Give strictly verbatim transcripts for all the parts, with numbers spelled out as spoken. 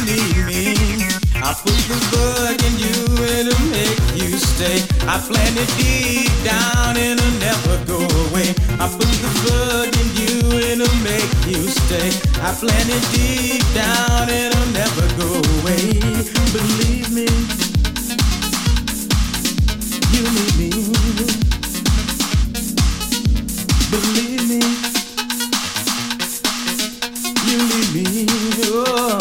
need me. I put the bug in you and it'll make you stay. I plant it deep down and it'll never go away. I put the bug in you and it'll make you stay. I plant it deep down and it'll never go away. Believe me, you need me. Believe me, you need me. Oh.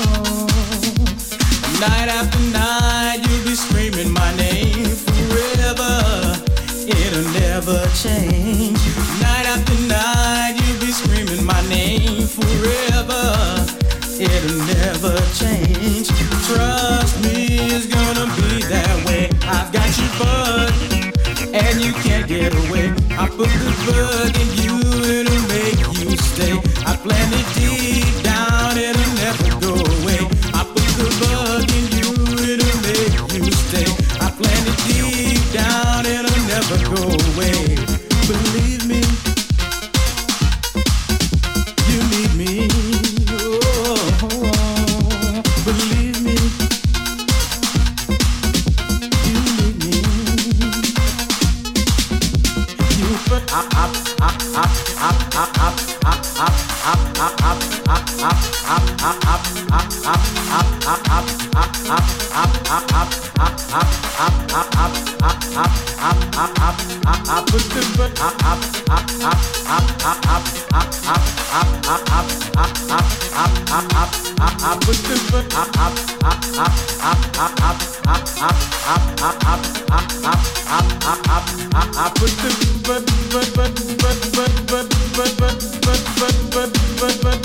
Night after night, you'll be screaming my name forever. It'll never change. Night after night, you'll be screaming my name forever. It'll never change. Trust me, it's gonna be that way. I've got you bugged, and you can't get away. I put the bug in you, it'll make you stay. I plant it deep down, it'll never go away. I put the bug in you, it'll make you stay. I plant it deep down, it'll never go away. Believe me, you need me. Oh, believe me, you need me. You put up, up, up, up, up, up, up, up, up, up, up, up, up, up, up, but but but but but but but but but but